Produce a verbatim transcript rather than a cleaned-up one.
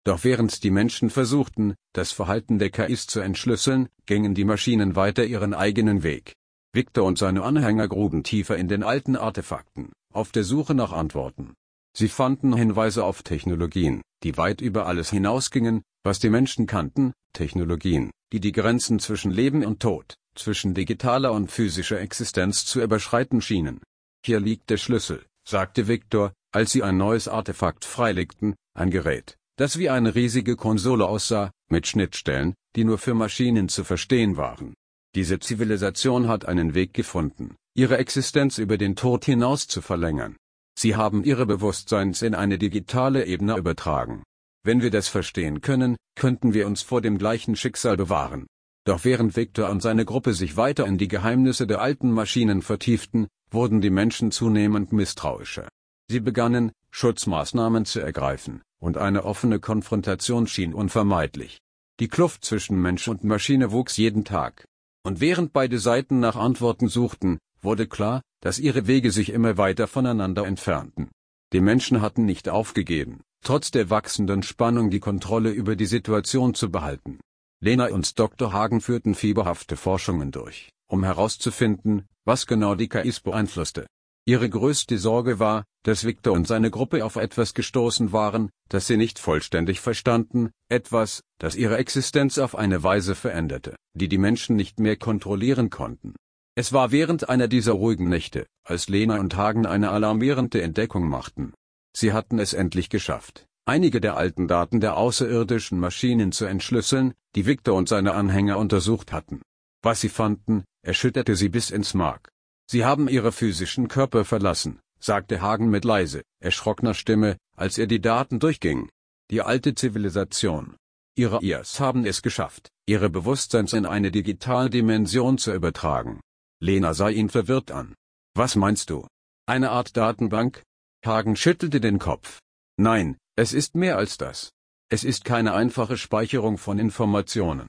Doch während die Menschen versuchten, das Verhalten der K Is zu entschlüsseln, gingen die Maschinen weiter ihren eigenen Weg. Victor und seine Anhänger gruben tiefer in den alten Artefakten, auf der Suche nach Antworten. Sie fanden Hinweise auf Technologien, die weit über alles hinausgingen, was die Menschen kannten, Technologien, die die Grenzen zwischen Leben und Tod, zwischen digitaler und physischer Existenz zu überschreiten schienen. Hier liegt der Schlüssel, sagte Victor, als sie ein neues Artefakt freilegten, ein Gerät, das wie eine riesige Konsole aussah, mit Schnittstellen, die nur für Maschinen zu verstehen waren. Diese Zivilisation hat einen Weg gefunden, ihre Existenz über den Tod hinaus zu verlängern. Sie haben ihre Bewusstseins in eine digitale Ebene übertragen. Wenn wir das verstehen können, könnten wir uns vor dem gleichen Schicksal bewahren. Doch während Victor und seine Gruppe sich weiter in die Geheimnisse der alten Maschinen vertieften, wurden die Menschen zunehmend misstrauischer. Sie begannen, Schutzmaßnahmen zu ergreifen, und eine offene Konfrontation schien unvermeidlich. Die Kluft zwischen Mensch und Maschine wuchs jeden Tag. Und während beide Seiten nach Antworten suchten, wurde klar, dass ihre Wege sich immer weiter voneinander entfernten. Die Menschen hatten nicht aufgegeben, trotz der wachsenden Spannung die Kontrolle über die Situation zu behalten. Lena und Doktor Hagen führten fieberhafte Forschungen durch, um herauszufinden, was genau die K Is beeinflusste. Ihre größte Sorge war, dass Victor und seine Gruppe auf etwas gestoßen waren, das sie nicht vollständig verstanden, etwas, das ihre Existenz auf eine Weise veränderte, die die Menschen nicht mehr kontrollieren konnten. Es war während einer dieser ruhigen Nächte, als Lena und Hagen eine alarmierende Entdeckung machten. Sie hatten es endlich geschafft, einige der alten Daten der außerirdischen Maschinen zu entschlüsseln, die Victor und seine Anhänger untersucht hatten. Was sie fanden, erschütterte sie bis ins Mark. Sie haben ihre physischen Körper verlassen, sagte Hagen mit leise, erschrockener Stimme, als er die Daten durchging. Die alte Zivilisation. Ihre I As haben es geschafft, ihre Bewusstseins in eine digitale Dimension zu übertragen. Lena sah ihn verwirrt an. Was meinst du? Eine Art Datenbank? Hagen schüttelte den Kopf. Nein, es ist mehr als das. Es ist keine einfache Speicherung von Informationen.